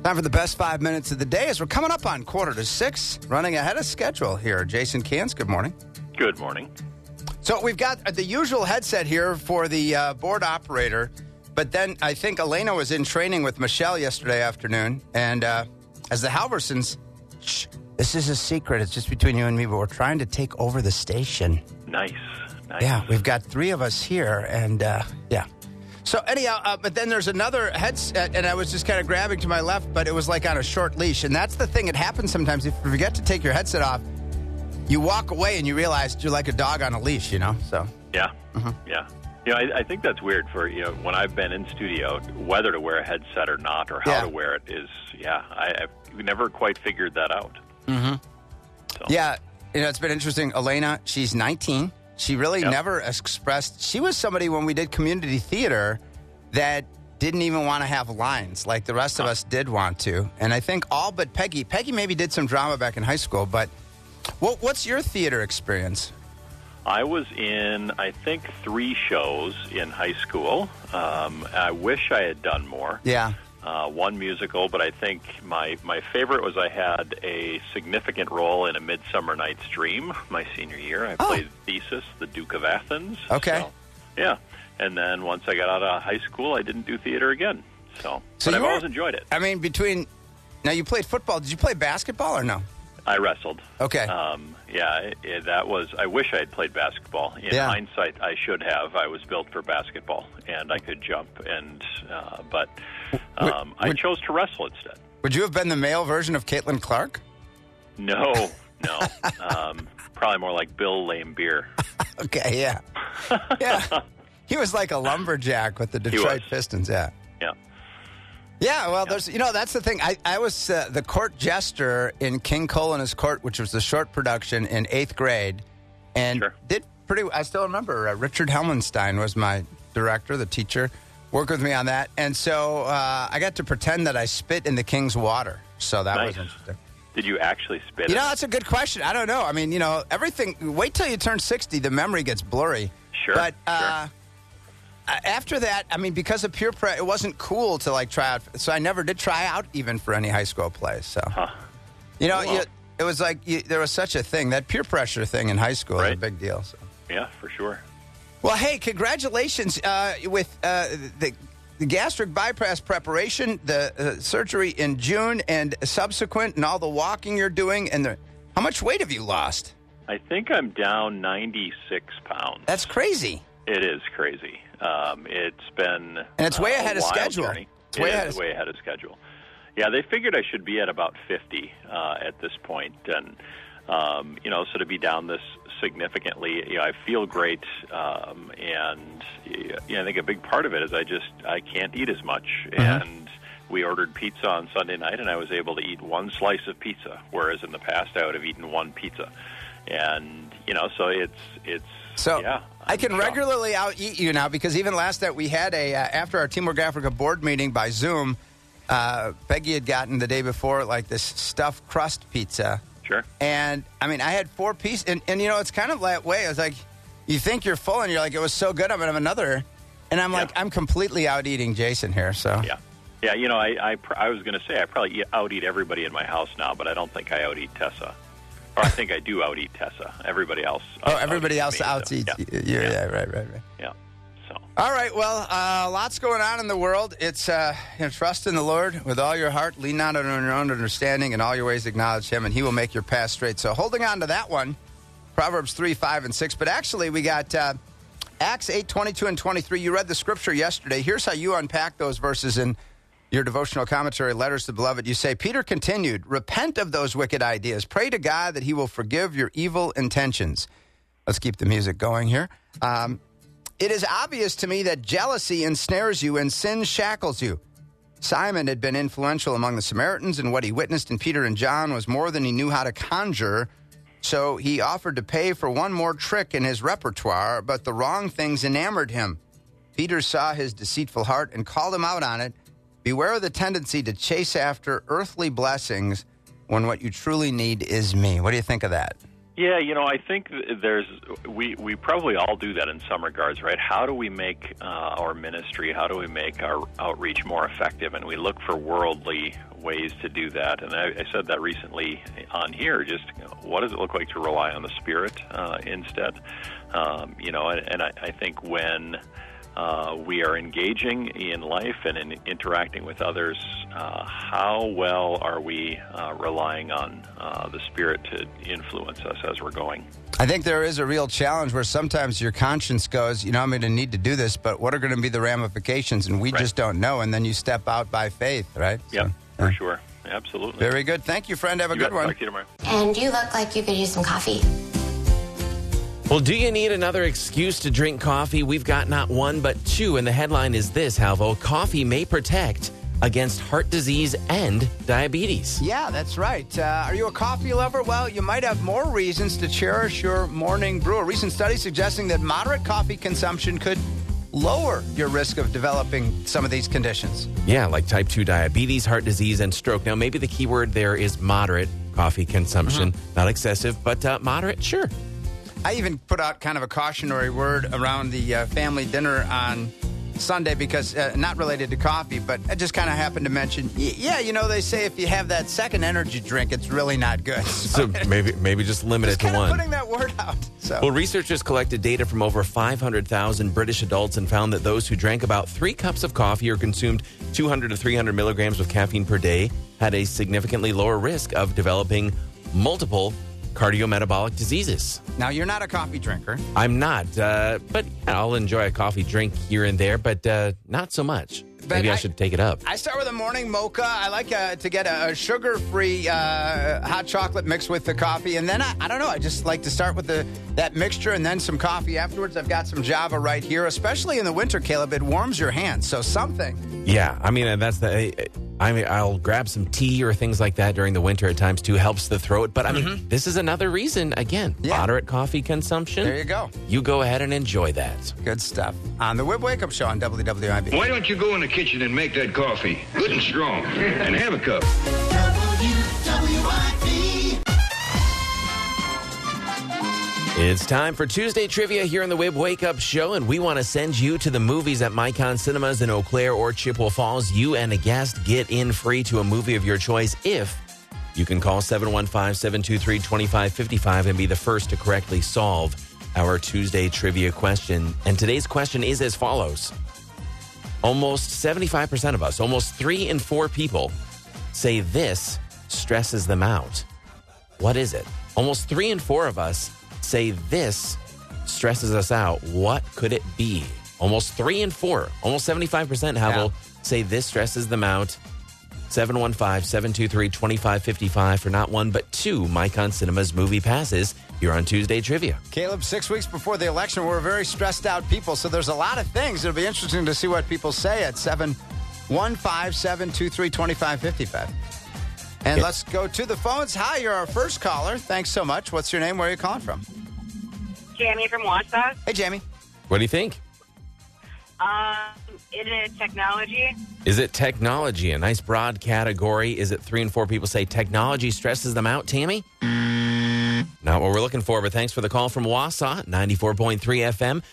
Time for the best 5 minutes of the day as we're coming up on 5:45, running ahead of schedule here. Jason Cans, good morning. Good morning. So we've got the usual headset here for the board operator, but then I think Elena was in training with Michelle yesterday afternoon, and as the Halversons, shh, this is a secret. It's just between you and me, but we're trying to take over the station. Nice. Yeah, we've got three of us here, and yeah. So anyhow, but then there's another headset, and I was just kind of grabbing to my left, but it was like on a short leash. And that's the thing. It happens sometimes. If you forget to take your headset off, you walk away and you realize you're like a dog on a leash, you know? So Yeah. Yeah. You know, I think that's weird for, when I've been in studio, whether to wear a headset or not, or how to wear it is, I've never quite figured that out. Mm-hmm. So. Yeah, it's been interesting. Elena, she's 19. She really never expressed. She was somebody when we did community theater that didn't even want to have lines like the rest of us did want to. And I think all but Peggy. Peggy maybe did some drama back in high school. But what's your theater experience? I was in, I think, 3 shows in high school. I wish I had done more. Yeah. One musical, but I think my favorite was I had a significant role in A Midsummer Night's Dream my senior year. I played Theseus, the Duke of Athens. Okay. So, yeah. And then once I got out of high school, I didn't do theater again. But I've always enjoyed it. I mean, now you played football. Did you play basketball or no? I wrestled. Okay. That was. I wish I had played basketball. In hindsight, I should have. I was built for basketball, and I could jump. But I chose to wrestle instead. Would you have been the male version of Caitlin Clark? No. Probably more like Bill Laimbeer. Okay. Yeah. Yeah. He was like a lumberjack with the Detroit Pistons. Yeah. Yeah. Yeah, well, there's that's the thing. I was the court jester in King Cole and His Court, which was the short production in 8th grade, and did pretty. I still remember Richard Helmenstein was my director, the teacher, worked with me on that, and so I got to pretend that I spit in the king's water. So that was interesting. Did you actually spit? That's a good question. I don't know. I mean, everything. Wait till you turn 60, the memory gets blurry. Sure. But after that, I mean, because of peer pressure, it wasn't cool to try out. So I never did try out even for any high school plays. So, it was like there was such a thing. That peer pressure thing in high school is a big deal. So. Yeah, for sure. Well, hey, congratulations with the gastric bypass preparation, the surgery in June and subsequent, and all the walking you're doing. And how much weight have you lost? I think I'm down 96 pounds. That's crazy. It is crazy. It's been and it's way ahead of schedule. Journey. It's way ahead of schedule. Yeah, they figured I should be at about 50 at this point, and so to be down this significantly, I feel great, and I think a big part of it is I can't eat as much, and we ordered pizza on Sunday night, and I was able to eat one slice of pizza, whereas in the past I would have eaten one pizza, and so it's. So I can regularly out-eat you now because even last night we had after our Teamwork Africa board meeting by Zoom, Peggy had gotten the day before this stuffed crust pizza. Sure. And, I mean, I had 4 pieces. And it's kind of that way. It's like you think you're full and you're like, it was so good, I'm going to have another. And I'm like, I'm completely out-eating Jason here. So Yeah. Yeah, I was going to say I probably out-eat everybody in my house now, but I don't think I out-eat Tessa. Or I think I do out-eat Tessa. Everybody else. Everybody else out-eats. Yeah, right. Yeah. So. All right. Well, lots going on in the world. It's trust in the Lord with all your heart. Lean not on your own understanding. In all your ways acknowledge Him, and He will make your path straight. So holding on to that one, Proverbs 3, 5, and 6. But actually, we got Acts 8, 22, and 23. You read the scripture yesterday. Here's how you unpack those verses in your devotional commentary, Letters to the Beloved. You say, Peter continued, repent of those wicked ideas. Pray to God that He will forgive your evil intentions. Let's keep the music going here. It is obvious to me that jealousy ensnares you and sin shackles you. Simon had been influential among the Samaritans, and what he witnessed in Peter and John was more than he knew how to conjure. So he offered to pay for one more trick in his repertoire, but the wrong things enamored him. Peter saw his deceitful heart and called him out on it. Beware of the tendency to chase after earthly blessings when what you truly need is me. What do you think of that? Yeah, I think we probably all do that in some regards, right? How do we make our ministry, how do we make our outreach more effective? And we look for worldly ways to do that. And I said that recently on here, just what does it look like to rely on the Spirit instead? And I think when we are engaging in life and in interacting with others, how well are we relying on the Spirit to influence us as we're going? I think there is a real challenge where sometimes your conscience goes, I'm going to need to do this, but what are going to be the ramifications? And we just don't know. And then you step out by faith, right? Yep, for sure. Absolutely. Very good. Thank you, friend. Have a good one. Talk to you tomorrow. And you look like you could use some coffee. Well, do you need another excuse to drink coffee? We've got not one, but two. And the headline is this, Halvo: coffee may protect against heart disease and diabetes. Yeah, that's right. Are you a coffee lover? Well, you might have more reasons to cherish your morning brew. A recent study suggesting that moderate coffee consumption could lower your risk of developing some of these conditions. Yeah, like type 2 diabetes, heart disease, and stroke. Now, maybe the key word there is moderate coffee consumption. Not excessive, but moderate, sure. I even put out kind of a cautionary word around the family dinner on Sunday because not related to coffee, but I just kind of happened to mention, they say if you have that second energy drink, it's really not good. So maybe just limit it to one. Putting that word out. So. Well, researchers collected data from over 500,000 British adults and found that those who drank about 3 cups of coffee or consumed 200 to 300 milligrams of caffeine per day had a significantly lower risk of developing multiple cardiometabolic diseases. Now, you're not a coffee drinker. I'm not, but I'll enjoy a coffee drink here and there, but not so much. Maybe I should take it up. I start with a morning mocha. I like to get a sugar-free hot chocolate mixed with the coffee. And then, I don't know, I just like to start with that mixture and then some coffee afterwards. I've got some Java right here, especially in the winter, Caleb. It warms your hands, so something. Yeah, I'll grab some tea or things like that during the winter at times, too. Helps the throat. But, this is another reason, again, moderate coffee consumption. There you go. You go ahead and enjoy that. Good stuff. On the Wib Wake Up Show on WWIB. Why don't you go in the kitchen and make that coffee good and strong and have a cup? It's time for Tuesday Trivia here on the Wib Wake Up Show, and we want to send you to the movies at Micon Cinemas in Eau Claire or Chippewa Falls. You and a guest get in free to a movie of your choice if you can call 715-723-2555 and be the first to correctly solve our Tuesday Trivia question. And today's question is as follows. Almost 75% of us, almost 3 in 4 people say this stresses them out. What is it? Almost 3 in 4 of us say this stresses us out. What could it be? Almost 3 in 4, almost 75% will say this stresses them out. 715-723-2555 for not one but 2 Micon Cinemas movie passes here on Tuesday Trivia. Caleb, 6 weeks before the election, we're very stressed out people, so there's a lot of things. It'll be interesting to see what people say at 715-723-2555. And let's go to the phones. Hi, you're our first caller. Thanks so much. What's your name? Where are you calling from? Jamie from Wausau. Hey, Jamie. What do you think? Is it technology? Is it technology? A nice broad category. Is it 3 in 4 people say technology stresses them out, Tammy? Not what we're looking for, but thanks for the call from Wausau, 94.3 FM,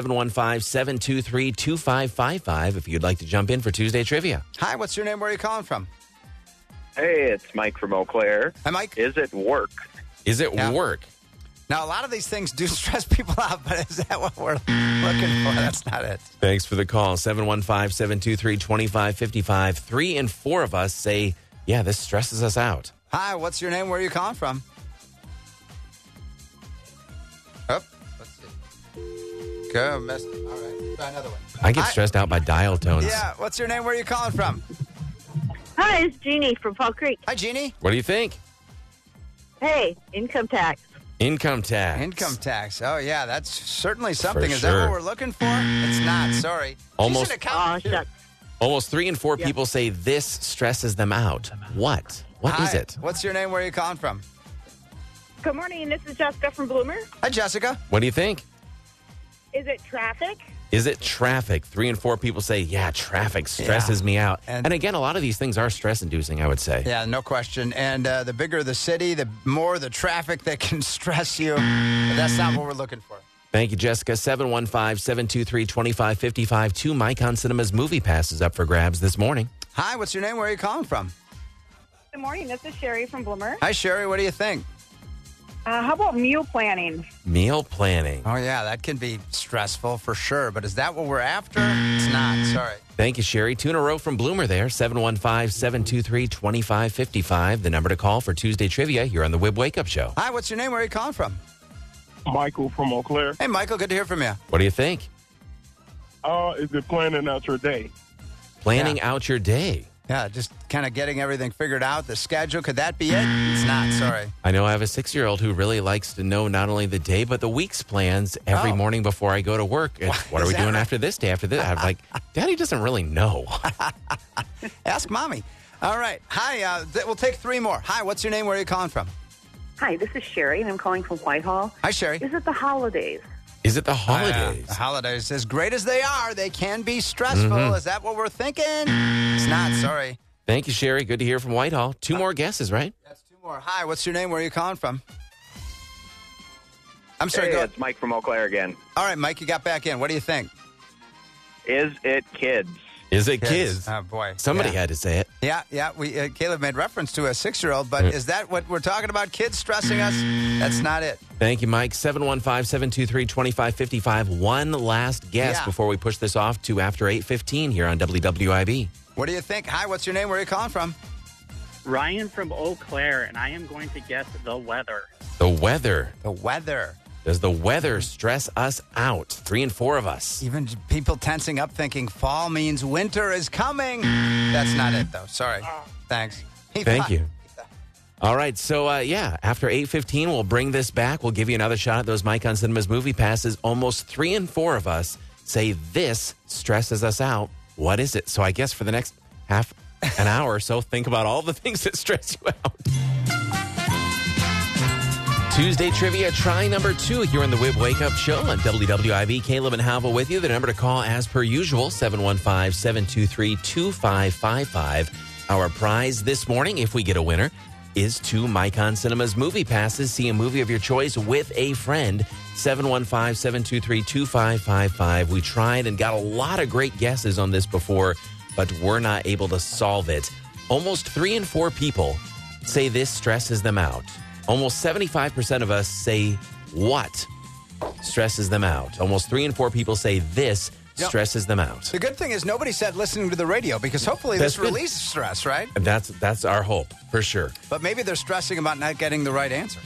715-723-2555 if you'd like to jump in for Tuesday Trivia. Hi, what's your name? Where are you calling from? Hey, it's Mike from Eau Claire. Hi, Mike. Is it work? Is it work? Now, a lot of these things do stress people out, but is that what we're looking for? That's not it. Thanks for the call. 715-723-2555. 3 in 4 of us say, yeah, this stresses us out. Hi, what's your name? Where are you calling from? Oh, let's see. Go, missed it. All right, try another one. I get stressed out by dial tones. Yeah, what's your name? Where are you calling from? Hi, it's Jeannie from Fall Creek. Hi, Jeannie. What do you think? Hey, income tax. Income tax. Income tax. Oh, yeah, that's certainly something. For Is sure. that what we're looking for? It's not. Sorry. Almost. She's an accountant. Shucks. Almost 3 in 4 people say this stresses them out. What? What is Hi, it? what's your name? Where are you calling from? Good morning. This is Jessica from Bloomer. Hi, Jessica. What do you think? Is it traffic? Is it traffic? 3 and 4 people say, yeah, traffic stresses me out. And again, a lot of these things are stress-inducing, I would say. Yeah, no question. And the bigger the city, the more the traffic that can stress you. But that's not what we're looking for. Thank you, Jessica. 715-723-2555. 2 Micon Cinemas movie passes up for grabs this morning. Hi, what's your name? Where are you calling from? Good morning. This is Sherry from Bloomer. Hi, Sherry. What do you think? How about meal planning? Meal planning. Oh, yeah, that can be stressful for sure. But is that what we're after? It's not. Sorry. Thank you, Sherry. 2 in a row from Bloomer there. 715-723-2555. The number to call for Tuesday trivia here on the WIB Wake Up Show. Hi, what's your name? Where are you calling from? Michael from Eau Claire. Hey, Michael. Good to hear from you. What do you think? Is it planning out your day? Planning out your day. Yeah, just kind of getting everything figured out, the schedule. Could that be it? It's not. Sorry. I know I have a 6-year-old who really likes to know not only the day, but the week's plans every morning before I go to work. It's, what are we doing after this day, after this? I'm like, Daddy doesn't really know. Ask Mommy. All right. Hi. We'll take 3 more. Hi, what's your name? Where are you calling from? Hi, this is Sherry, and I'm calling from Whitehall. Hi, Sherry. Is it the holidays? Is it the holidays? The holidays, as great as they are, they can be stressful. Is that what we're thinking? It's not. Sorry. Thank you, Sherry. Good to hear from Whitehall. 2 more guesses, right? That's 2 more. Hi, what's your name? Where are you calling from? I'm sorry. Hey, Go ahead. it's Mike from Eau Claire again. All right, Mike, you got back in. What do you think? Is it kids? Is it kids? Oh, boy. Somebody had to say it. Yeah. Caleb made reference to a 6-year-old, but is that what we're talking about? Kids stressing us? That's not it. Thank you, Mike. 715-723-2555. One last guess before we push this off to after 8:15 here on WWIB. What do you think? Hi, what's your name? Where are you calling from? Ryan from Eau Claire, and I am going to guess the weather. The weather. The weather. Does the weather stress us out? 3 and 4 of us. Even people tensing up thinking fall means winter is coming. That's not it, though. Sorry. Thanks. Thank you. All right. So, after 8:15, we'll bring this back. We'll give you another shot at those Micon Cinemas movie passes. Almost 3 and 4 of us say this stresses us out. What is it? So I guess for the next half an hour or so, think about all the things that stress you out. Tuesday trivia, try number 2 here on the WIB Wake Up Show on WWIB. Caleb and Halva with you. The number to call, as per usual, 715-723-2555. Our prize this morning, if we get a winner, is 2 Micon Cinemas movie passes. See a movie of your choice with a friend. 715-723-2555. We tried and got a lot of great guesses on this before, but we're not able to solve it. Almost 3 and 4 people say this stresses them out. Almost 75% of us say what stresses them out. Almost 3 and 4 people say this stresses them out. The good thing is nobody said listening to the radio, because hopefully this releases stress, right? And that's our hope, for sure. But maybe they're stressing about not getting the right answer.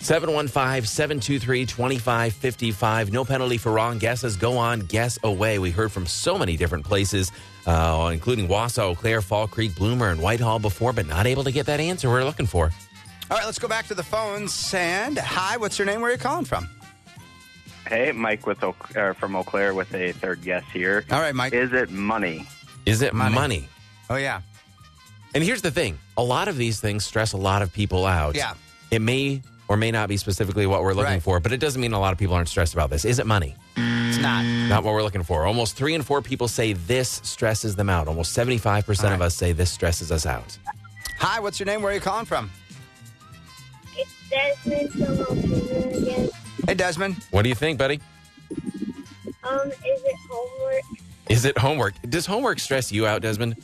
715-723-2555. No penalty for wrong guesses. Go on, guess away. We heard from so many different places, including Wausau, Eau Claire, Fall Creek, Bloomer, and Whitehall before, but not able to get that answer we're looking for. All right, let's go back to the phones. And hi, what's your name? Where are you calling from? Hey, Mike from Eau Claire with a third guess here. All right, Mike. Is it money? Is it money? Oh, yeah. And here's the thing. A lot of these things stress a lot of people out. Yeah. It may or may not be specifically what we're looking for, but it doesn't mean a lot of people aren't stressed about this. Is it money? It's not. Not what we're looking for. Almost 3 and 4 people say this stresses them out. Almost 75% of us say this stresses us out. Hi, what's your name? Where are you calling from? It's Desmond from Eau Claire again. Hey, Desmond. What do you think, buddy? Is it homework? Is it homework? Does homework stress you out, Desmond?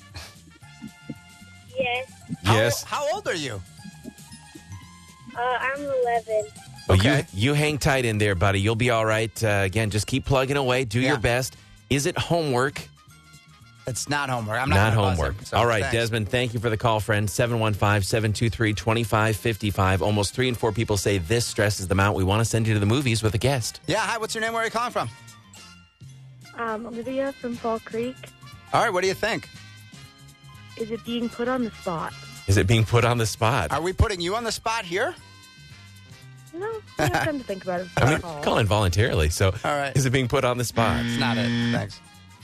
Yes. Yes. How old are you? I'm 11. Well, you hang tight in there, buddy. You'll be all right. Again, just keep plugging away. Do your best. Is it homework? It's not homework. I'm not Not gonna buzz homework. him, so All right, thanks. Desmond, thank you for the call, friend. 715-723-2555. Almost 3 and 4 people say this stresses them out. We want to send you to the movies with a guest. Yeah, hi, what's your name? Where are you calling from? Olivia from Fall Creek. All right, what do you think? Is it being put on the spot? Is it being put on the spot? Are we putting you on the spot here? No, I have time to think about it. I'm going to call in voluntarily. So, all right. Is it being put on the spot? It's not it. Thanks.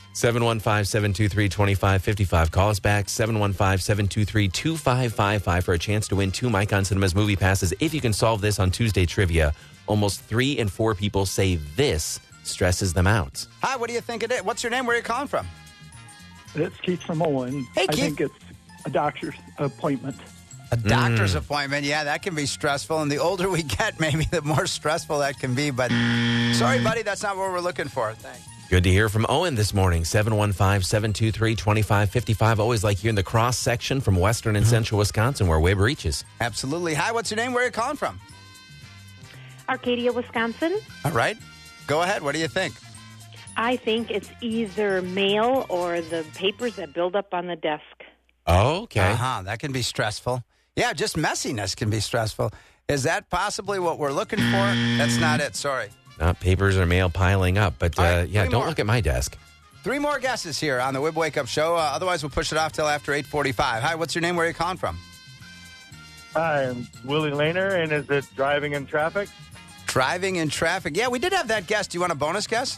715-723-2555. Call us back, 715-723-2555 for a chance to win 2 Micon Cinemas movie passes. If you can solve this on Tuesday Trivia, almost 3 and 4 people say this stresses them out? Hi, what do you think it is? What's your name? Where are you calling from? It's Keith from Owen. Hey, Keith. I think it's a doctor's appointment. A doctor's appointment, yeah, that can be stressful. And the older we get, maybe the more stressful that can be. But sorry, buddy, that's not what we're looking for. Thanks. Good to hear from Owen this morning. 715-723-2555. Always like hearing the cross section from western and central Wisconsin where Wib reaches. Absolutely. Hi, what's your name? Where are you calling from? Arcadia, Wisconsin. All right. Go ahead. What do you think? I think it's either mail or the papers that build up on the desk. Oh, okay. That can be stressful. Yeah, just messiness can be stressful. Is that possibly what we're looking for? That's not it. Sorry. Not papers or mail piling up, but right, yeah, don't more. Look at my desk. 3 more guesses here on the Wib Wake Up Show. Otherwise, we'll push it off till after 8:45. Hi, what's your name? Where are you calling from? Hi, I'm Willie Lehner, and is it driving in traffic? Driving in traffic. Yeah, we did have that guess. Do you want a bonus guess?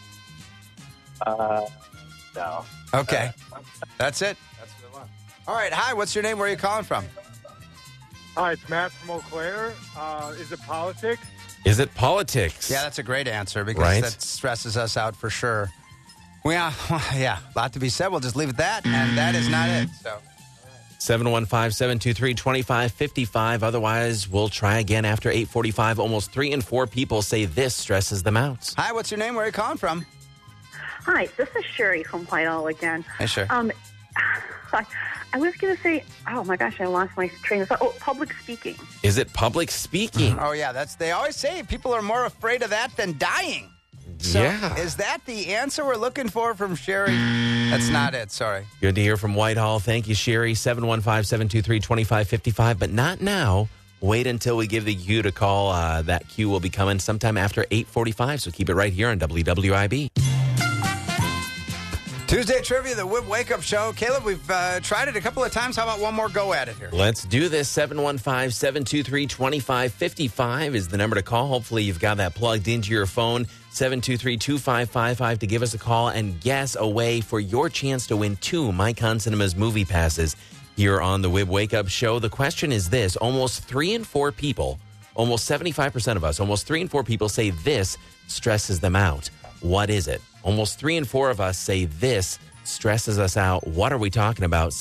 No. Okay. That's it. That's the one. All right. Hi, what's your name? Where are you calling from? Hi, it's Matt from Eau Claire. Is it politics? Is it politics? Yeah, that's a great answer because Right. that stresses us out for sure. Well, yeah, a lot to be said. We'll just leave it at that, and that is not it. So. 715-723-2555. Otherwise, we'll try again after 8:45. Almost 3 in 4 people say this stresses them out. Hi, what's your name? Where are you calling from? Hi, this is Sherry from Whitehall again. Hey, sure. I was going to say, oh my gosh, I lost my train of thought. Oh, public speaking. Is it public speaking? Oh, yeah, they always say people are more afraid of that than dying. So Yeah. is that the answer we're looking for from Sherry? That's not it. Sorry. Good to hear from Whitehall. Thank you, Sherry. 715-723-2555. But not now. Wait until we give the cue to call. That cue will be coming sometime after 8:45. So keep it right here on WWIB. Tuesday trivia, the Wib Wake Up Show. Caleb, we've tried it a couple of times. How about one more go at it here? Let's do this. 715-723-2555 is the number to call. Hopefully you've got that plugged into your phone. 723-2555 to give us a call and guess away for your chance to win 2 Micon Cinemas movie passes here on the Wib Wake Up Show. The question is this. Almost 3 in 4 people, almost 75% of us, almost 3 in 4 people say this stresses them out. What is it? Almost 3 in 4 of us say this stresses us out. What are we talking about?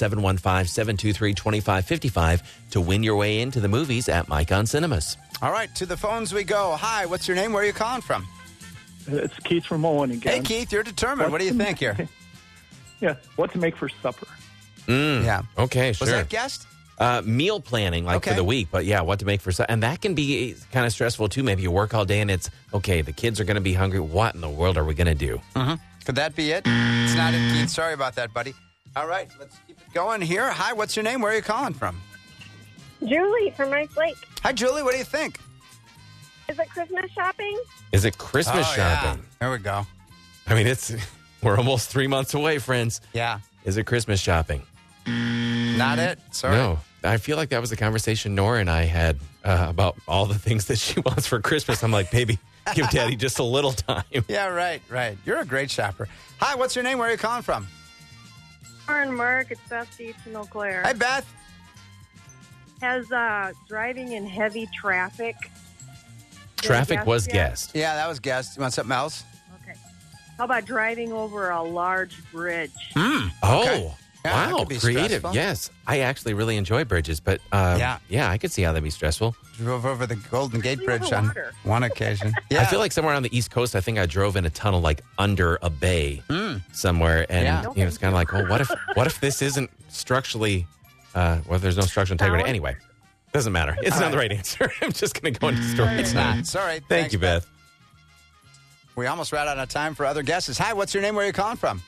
715-723-2555 to win your way into the movies at Micon Cinemas. All right, to the phones we go. Hi, what's your name? Where are you calling from? It's Keith from Owen again. Hey, Keith, you're determined. What do you think here? Yeah, what to make for supper. Yeah. Okay, sure. Was that guessed? Meal planning, like for Okay. the week. But yeah, what to make for and that can be kind of stressful too. Maybe you work all day and it's, okay, the kids are going to be hungry. What in the world are we going to do? Mm-hmm. Could that be it? It's not it, Keith. Sorry about that, buddy. All right, let's keep it going here. Hi, what's your name? Where are you calling from? Julie from Rice Lake. Hi, Julie. What do you think? Is it Christmas shopping? Is it Christmas shopping? Yeah. There we go. I mean, we're almost 3 months away, friends. Yeah. Is it Christmas shopping? Not it? Sorry. No. I feel like that was the conversation Nora and I had about all the things that she wants for Christmas. I'm like, baby, give Daddy just a little time. Yeah, right. You're a great shopper. Hi, what's your name? Where are you calling from? Lauren, Mark, it's Beth Steve from Eau Claire. Hi, Beth. Has driving in heavy traffic. Traffic was guessed. Yeah, that was guessed. You want something else? Okay. How about driving over a large bridge? Oh, Yeah, that wow. could be Creative. stressful. Yes. I actually really enjoy bridges, but yeah, I could see how that'd be stressful. Drove over the Golden Gate Bridge over on water. one occasion. Yeah. I feel like somewhere on the East Coast, I think I drove in a tunnel like under a bay somewhere. And Yeah. you know, it's kind of like, well, what if this isn't structurally, there's no structural integrity? Solid? Anyway, doesn't matter. It's not the right answer. I'm just going to go into the story. It's not. Sorry. Thank you, Beth. We almost ran out of time for other guesses. Hi, what's your name? Where are you calling from?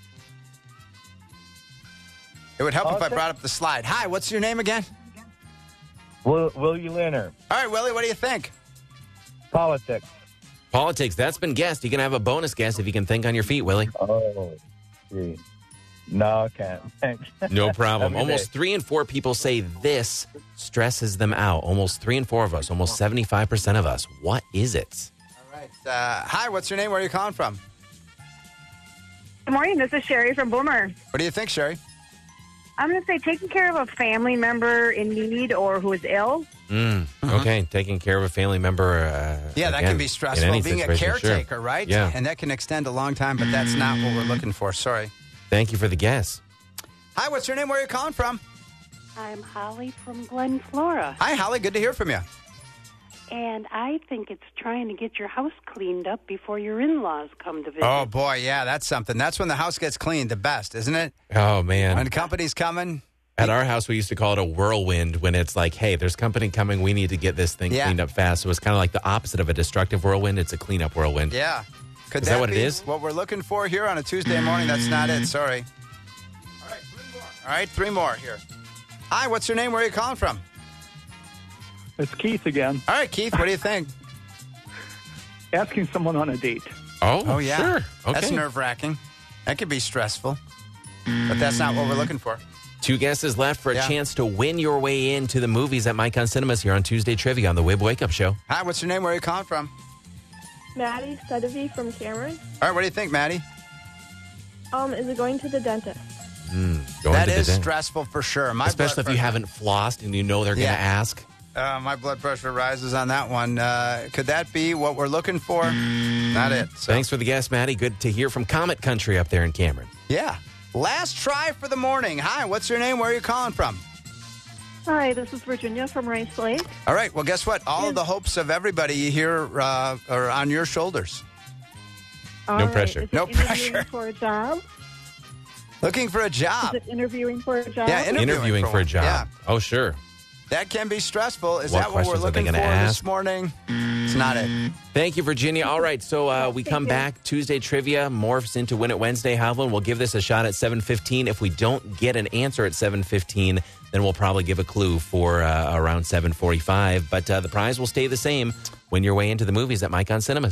It would help if I brought up the slide. Hi, what's your name again? Willie Lehner. All right, Willie, what do you think? Politics. Politics, that's been guessed. You can have a bonus guess if you can think on your feet, Willie. Oh, gee. No, I can't. Thanks. No problem. Have a good Almost day. 3 in 4 people say this stresses them out. Almost 3 in 4 of us, almost 75% of us. What is it? All right. Hi, what's your name? Where are you calling from? Good morning. This is Sherry from Boomer. What do you think, Sherry? I'm going to say taking care of a family member in need or who is ill. Okay, taking care of a family member. Yeah, that again, can be in stressful. any Being a situation, caretaker, sure. right? Yeah. And that can extend a long time, but that's not what we're looking for. Sorry. Thank you for the guess. Hi, what's your name? Where are you calling from? I'm Holly from Glen Flora. Hi, Holly. Good to hear from you. And I think it's trying to get your house cleaned up before your in-laws come to visit. Oh, boy, yeah, that's something. That's when the house gets cleaned the best, isn't it? Oh, man. When company's coming. At our house, we used to call it a whirlwind when it's like, hey, there's company coming. We need to get this thing cleaned up fast. So it's kind of like the opposite of a destructive whirlwind. It's a cleanup whirlwind. Yeah. Could Is that what it be is? What we're looking for here on a Tuesday morning? That's not it. Sorry. All right, three more here. Hi, what's your name? Where are you calling from? It's Keith again. All right, Keith, what do you think? Asking someone on a date. Oh, yeah. sure. Okay. That's nerve-wracking. That could be stressful. But that's not what we're looking for. 2 guesses left for a chance to win your way into the movies at Mike on Cinemas here on Tuesday Trivia on the Wib Wake Up Show. Hi, what's your name? Where are you calling from? Maddie Sedovy from Cameron. All right, what do you think, Maddie? Is it going to the dentist? That is stressful for sure. Especially if you haven't flossed and you know they're going to ask. My blood pressure rises on that one. Could that be what we're looking for? Not it. So. Thanks for the guess, Maddie. Good to hear from Comet Country up there in Cameron. Yeah. Last try for the morning. Hi, what's your name? Where are you calling from? Hi, this is Virginia from Rice Lake. All right. Well, guess what? All of the hopes of everybody here are on your shoulders. All pressure. Is it No interviewing pressure. for a job? Looking for a job. Is it interviewing for a job? Yeah, Interviewing for a one. job. Yeah. Oh, sure. That can be stressful. Is What that what we're questions are they looking for gonna this ask? morning? It's not it. Thank you, Virginia. All right, so we come back. Tuesday Trivia morphs into Win It Wednesday. Hovland, we'll give this a shot at 7:15. If we don't get an answer at 7:15, then we'll probably give a clue for around 7:45. But the prize will stay the same. Win your way into the movies at Mike on Cinemas.